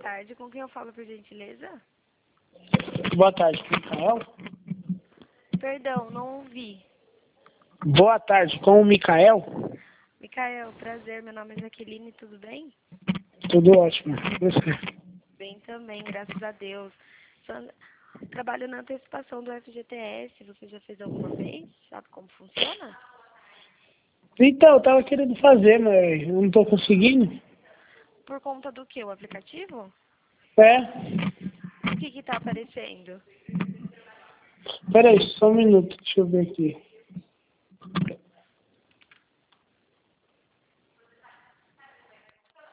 tarde. Com quem eu falo, por gentileza? Boa tarde, Micael. Perdão, não ouvi. Boa tarde, com o Micael? Micael, prazer. Meu nome é Jaqueline, tudo bem? Tudo ótimo. Você? Bem também, graças a Deus. Trabalho na antecipação do FGTS. Você já fez alguma vez? Sabe como funciona? Então, eu tava querendo fazer, mas eu não tô conseguindo. Por conta do que? O aplicativo? É? O que está aparecendo? Peraí, só um minuto, deixa eu ver aqui.